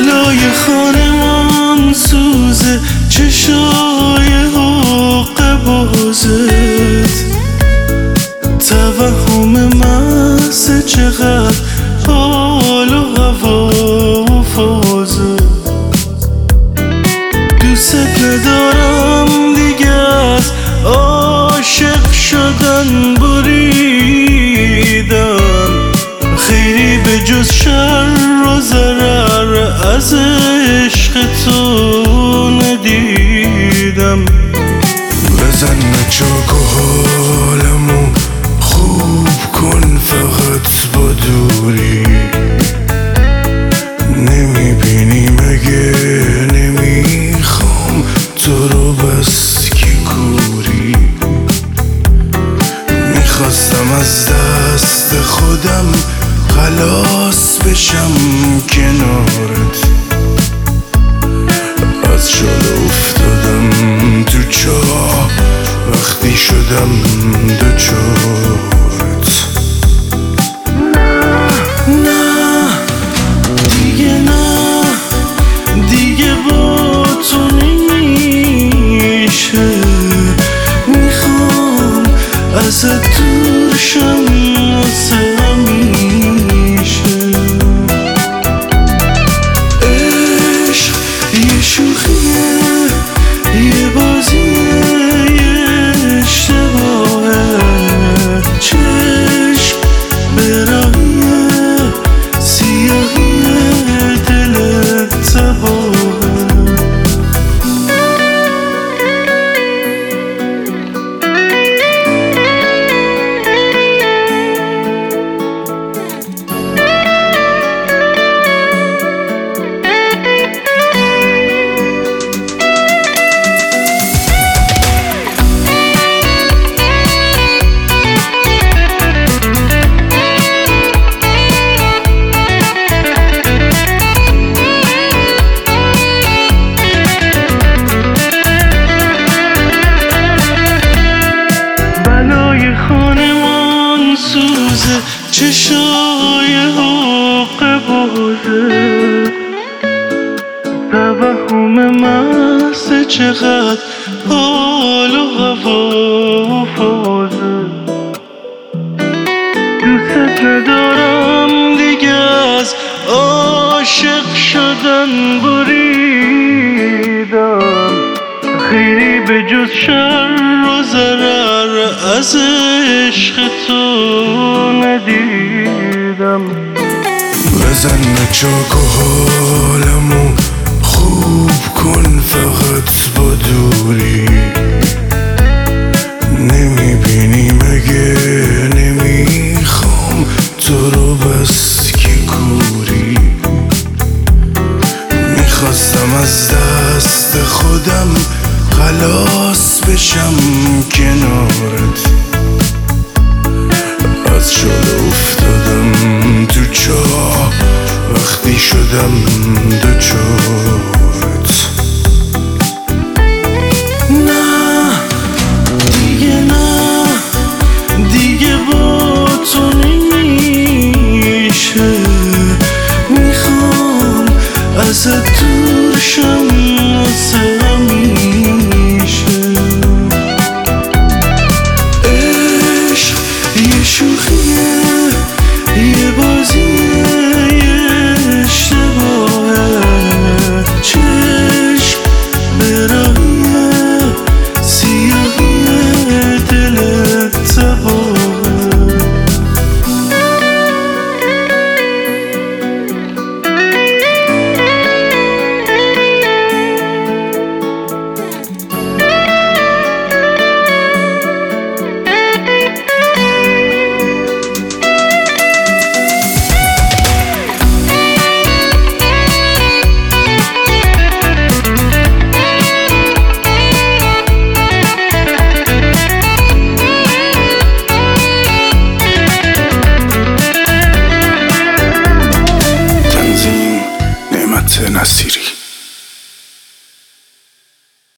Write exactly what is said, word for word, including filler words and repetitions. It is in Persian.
بلای خانمان سوزه، چشای حق بازت، توهم محض چقدر حال و هوا و فازه. دوست ندارم دیگه از عاشق شدن بریدم، خیری به جز شر و ضرر از عشق تو ندیدم. بزن چاک و حالمو خوب کن فقط با دوری، نمیبینی مگه نمیخوام تو رو بس که کوری. میخواستم از دست خودم خلاص بشم کنارت، از شاله افتادم تو چاه وقتی شدم دوچارت. نه نه دیگه نه، دیگه با تو نمیشه، میخوام ازت دور شم واسه همیشه. عشق یه شوخیه، یه بازیه، یه اشتباهه، چشم به راهیه، سیاهیه، دلت تباهه. خانمان سوزه، چشای حق بازه، توهم محض چقدر حال و هوا و فازه. دوست ندارم دیگه از عاشق شدن بریدم، خیری به جز شر و ضرر از عشق تو ندیدم. بزن چاک و حالمو خوب کن فقط با دوری، نمیبینی مگه نمیخوام تو رو بس که کوری. میخواستم از دست خودم خلاص بشم کنارت، از شاله افتادم تو چاه وقتی شدم دوچارت. نه دیگه نه، دیگه با تو نمیشه، میخوام ازت دور شم واسه همیشه. عشق یه شوخیه، یه بازیه، یه اشتباهه، چشم به راهیه، سیاهیه، دلت تباهه. نصیری.